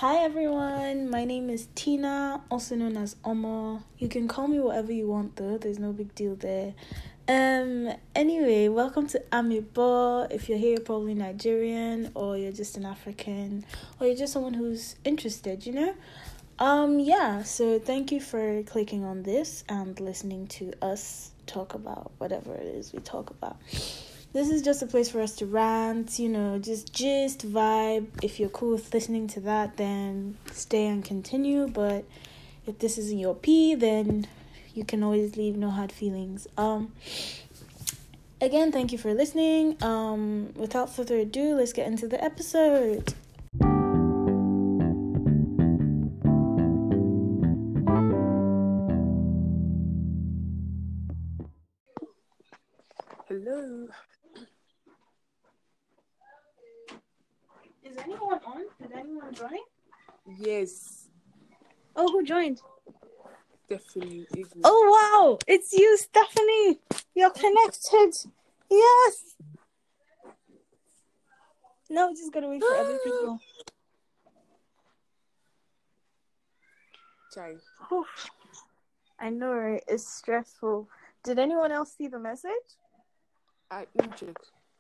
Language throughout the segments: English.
Hi everyone, my name is Tina, also known as Omo. You can call me whatever you want though, there's no big deal there. Anyway, welcome to Amiibo. If you're here, you're probably Nigerian, or you're just an African, or you're just someone who's interested, so thank you for clicking on this and listening to us talk about whatever it is we talk about. This is just a place for us to rant, just gist, vibe. If you're cool with listening to that, then stay and continue. But if this isn't your pee, then you can always leave, no hard feelings. Again, thank you for listening. Without further ado, let's get into the episode. Hello. Is anyone on? Did anyone join? Yes. Oh, who joined? Stephanie. Oh, wow. It's you, Stephanie. You're connected. Yes. No, we're just going to wait for other people. Chai. I know, right? It's stressful. Did anyone else see the message? Let me check.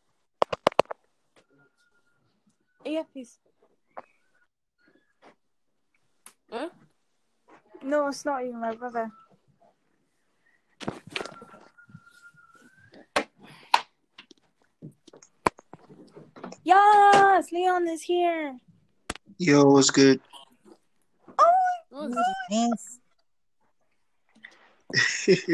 Yeah, please. Huh? No, it's not you, my brother. Yes, Leon is here. Yo, what's good? Oh my gosh.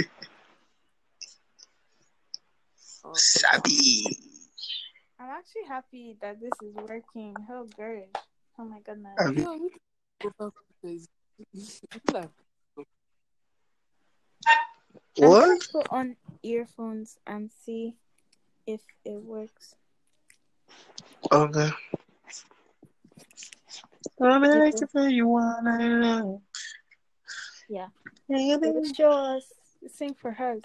Sabi. I'm actually happy that this is working. Oh, good. Oh my goodness. What? I'm going to put on earphones and see if it works. Okay. You wanna. Yeah. Show us. Sing for her.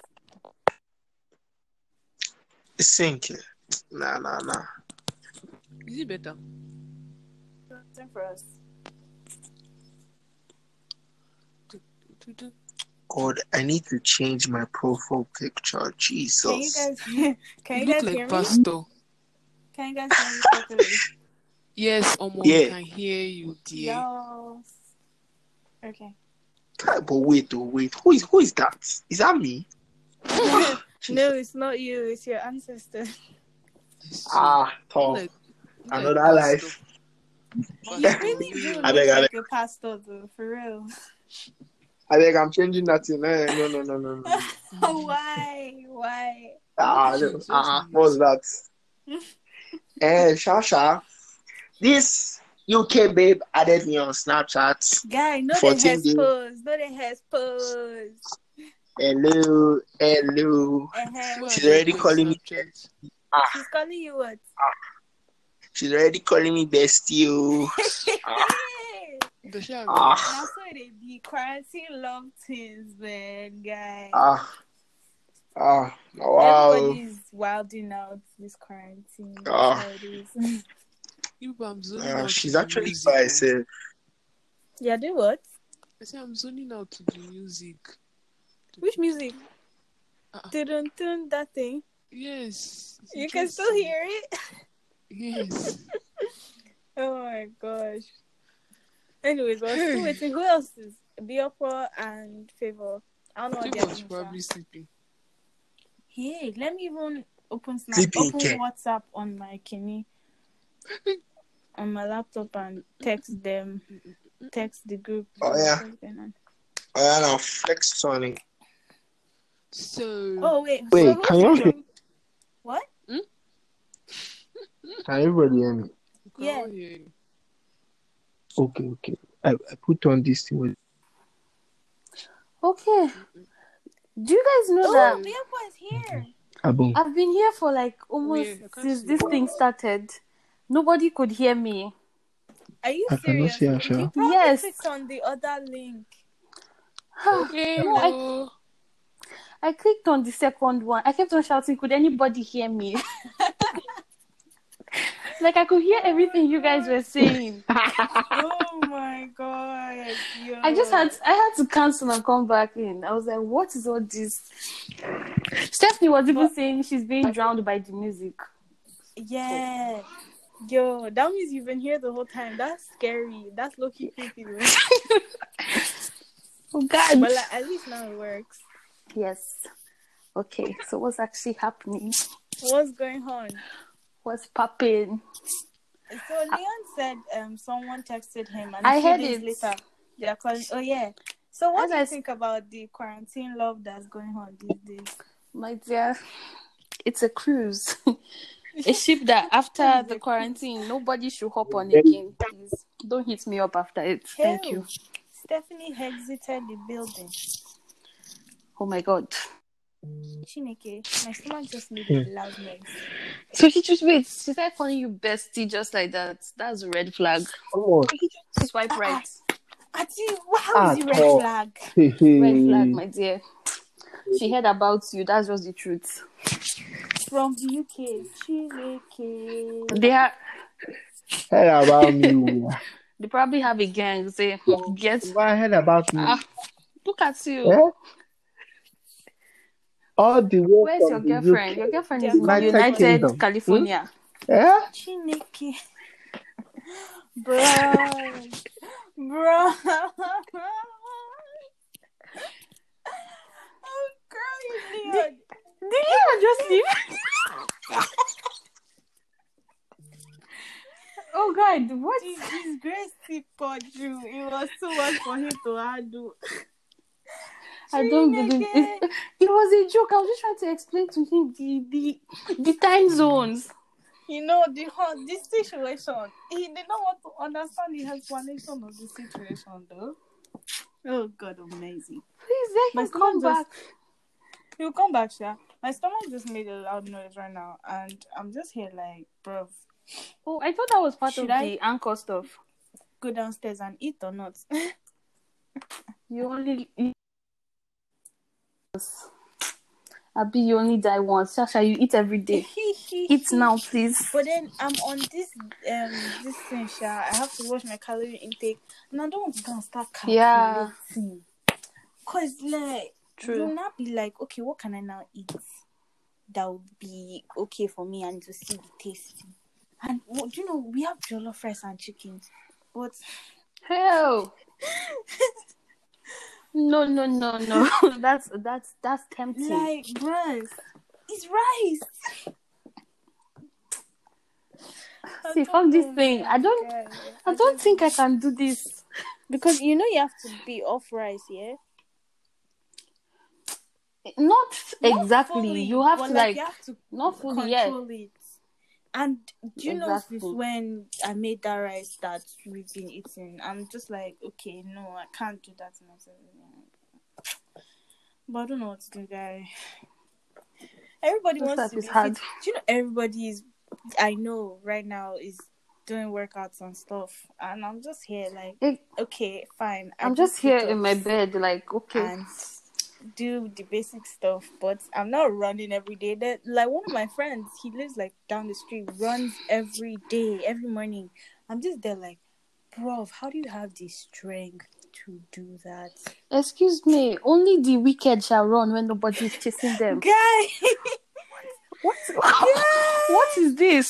Sing it. Nah. Is it better? Sing for us. God, I need to change my profile picture. Jesus. Can you guys like hear pastor. me? Can you guys hear me properly? Yes, Omo, Yeah. we can hear you, dear. Yes. Okay. But wait. Who is that? Is that me? No, it's not you. It's your ancestor. Tough. Like Another pastor. life. You really do I look beg. like a pastor, though, for real. I think I'm changing that in. No. Why? What's that? Shasha, this UK babe added me on Snapchat. Guy, no 14 days. No the hair pose. Hello. She's already calling me. She's calling you what? She's already calling me bestie. Now so they be quarantine love things, man, guy. Wow. Everybody's wilding out this quarantine. That's how it is. She's actually by herself. Yeah, do what? I say I'm zoning out to the music. Which music? Dun that thing. Yes. You can still hear it? Yes. Oh my gosh. Anyways, we're still waiting. Who else is? Biopo and Favor. I don't know what Favor's probably sleeping. Hey, let me even open WhatsApp on my Kini. On my laptop and text the group. Oh yeah. Now flex Sonic. So. Oh wait. Wait, can you hear? What? Can everybody hear me? Yeah. Okay. I put on this thing. Okay. Do you guys know that Biopo is here? I've been here for like almost since this thing started. Nobody could hear me. Are you serious? You probably clicked on the other link. I clicked on the second one. I kept on shouting, could anybody hear me? Like, I could hear everything you guys were saying. Oh, my my god, yo. I had to cancel and come back in. I was like, what is all this? Stephanie was even saying she's being drowned by the music. Yeah. Yo, that means you've been here the whole time. That's scary. That's low-key creepy, though. Oh, God. But like, at least now it works. Yes. Okay, so what's actually happening? What's going on? What's popping? So Leon said someone texted him and I a few heard days it. later they are calling. Oh yeah. So what As do you I think about the quarantine love that's going on these days? My dear, it's a cruise. A ship that after the quarantine, nobody should hop on again. Please don't hit me up after it. Thank you. Stephanie exited the building. Oh my God. Chineke, my stomach just made a loud noise. So she started calling you bestie just like that. That's a red flag. Oh, Swipe right. Ati, how is the red flag? Red flag, my dear. She heard about you. That's just the truth. From the UK, Chineke. They are. heard about me. They probably have a gang. Say, get. What I heard about me? Look at you. Eh? All the way Where's your from the girlfriend? UK. Your girlfriend is They're in United United Kingdom. California. Yeah? Chineke. Bro. I'm crying, Leon. Did you just leave? Oh God, what? His grace poured you. It was too much for him to handle. I don't believe it. It was a joke. I was just trying to explain to him the time zones. You know, this situation. He did not want to understand the explanation of the situation, though. Oh God, amazing. Please let him come back. He'll come back, Sha. My stomach just made a loud noise right now, and I'm just here like, bro. Oh, I thought that was part Should of I the anchor stuff. go downstairs and eat or not? You only eat once. Abi, you only die once. Shasha, you eat every day. Eat now, please. But then I'm on this thing, Sha. I have to watch my calorie intake, and I don't want to go and start calculating. Cause like, you'll not be like, okay, what can I now eat that would be okay for me and to see the taste. And you know, we have jollof rice and chicken, but hell. No. That's tempting. Like, bruh, it's rice. See, from this thing, I don't think I can do this. Because you know you have to be off rice, yeah? Not exactly. Fully, you have to you have to not fully control it. And do you know Exactly. since when I made that rice that we've been eating, I'm just like, okay, no, I can't do that to myself. But I don't know what to do, guys. Everybody This wants life to is be hard. fit. Do you know everybody is, I know right now, is doing workouts and stuff, and I'm just here like, okay, fine. I'm just here in my bed, like, okay. And do the basic stuff, but I'm not running every day. That, like, one of my friends, he lives like down the street, runs every day, every morning. I'm just there like, bro, how do you have the strength to do that? Excuse me, only the wicked shall run when nobody is chasing them. Guy, What is this?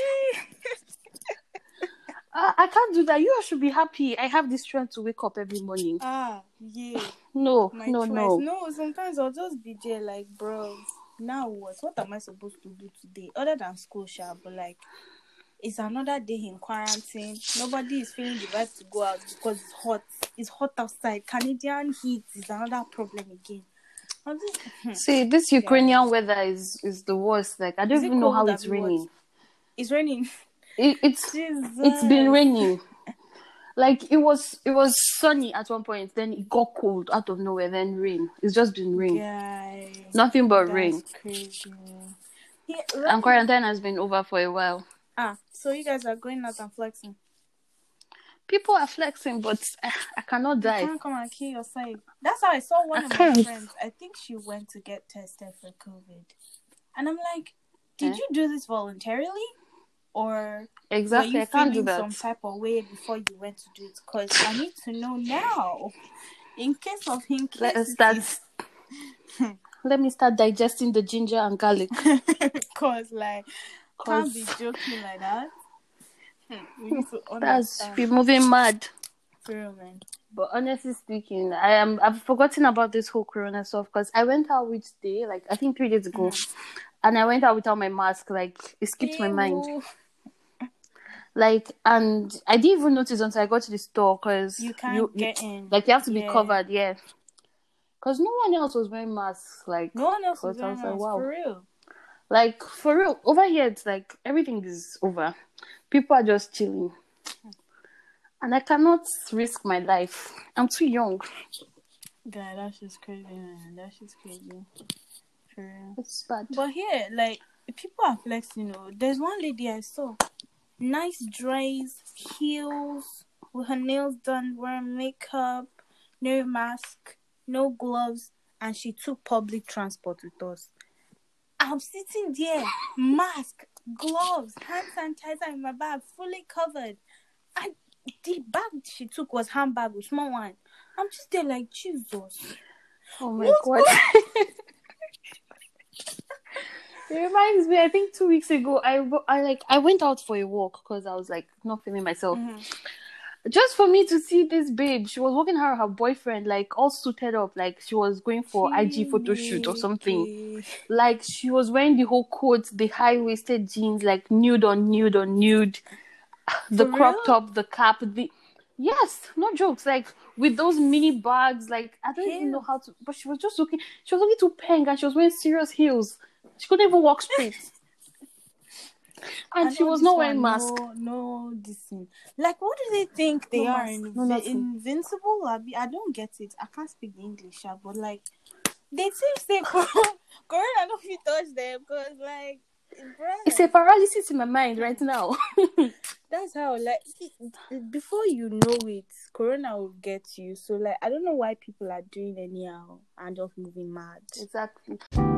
I can't do that. You should be happy. I have the strength to wake up every morning. Yeah. No. No, sometimes I'll just be there like, bro, now what am I supposed to do today? Other than school, but like, it's another day in quarantine. Nobody is feeling the right to go out because it's hot. It's hot outside. Canadian heat is another problem again. See, this Ukrainian weather is the worst. Like, I don't even know how it's raining. It's raining. It's been raining. Like, it was sunny at one point, then it got cold out of nowhere, then rain. It's just been rain. Guys, nothing but rain. Crazy. And quarantine has been over for a while. So you guys are going out and flexing? People are flexing, but I cannot die. You can't come and kill yourself. That's how I saw one of my friends. I think she went to get tested for COVID. And I'm like, did you do this voluntarily? or Exactly, were you I can't do feeling that. some type of way before you went to do it? Because I need to know now. In case of him, Let us start. Let me start digesting the ginger and garlic. Because like, can't be joking like that. We need to That's understand. be moving mad. For real, man. But honestly speaking, I've forgotten about this whole corona stuff because I went out which day, like I think 3 days ago, and I went out without my mask. Like it skipped my mind. Ew. Like, and I didn't even notice until I got to the store because You can't get in. Like you have to be Yeah. covered, yeah. Because no one else was wearing masks. Like No one else was 'cause I wearing was like, masks. wow. For real. Like for real, over here it's like everything is over. People are just chilling. And I cannot risk my life. I'm too young. God, that's just crazy, man. That's just crazy. For real. It's bad. But here, like, people are flexing, you know. There's one lady I saw. Nice dress, heels, with her nails done, wearing makeup, no mask, no gloves, and she took public transport with us. I'm sitting there, mask, gloves, hand sanitizer in my bag, fully covered. And the bag she took was handbag, a small one. I'm just there like, Jesus. Oh my God. It reminds me, I think 2 weeks ago, I went out for a walk because I was like not feeling myself. Just for me to see this babe, she was walking her boyfriend, like all suited up, like she was going for IG photo shoot or something. Like she was wearing the whole coat, the high-waisted jeans, like nude on nude on nude, the crop top, the cap, yes, no jokes, like with those mini bags, like I don't even know how to, but she was looking too pink, and she was wearing serious heels. She couldn't even walk straight. And she was not wearing mask. No, this thing. Like, what do they think they are? Invincible? I don't get it. I can't speak English, but like, they say Corona don't fit touch them because, like, it's a paralysis in my mind right now. That's how, like, before you know it, Corona will get you. So, like, I don't know why people are doing anyhow and just moving mad. Exactly.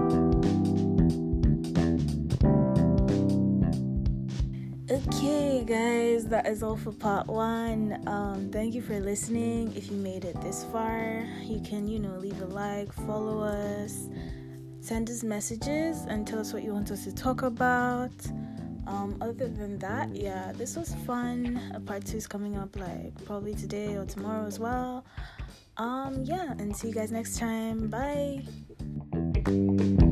Okay, guys, that is all for part 1. Thank you for listening. If you made it this far, you can, leave a like, follow us, send us messages, and tell us what you want us to talk about. Other than that, yeah, this was fun. Part 2 is coming up, like, probably today or tomorrow as well. Yeah, and see you guys next time. Bye.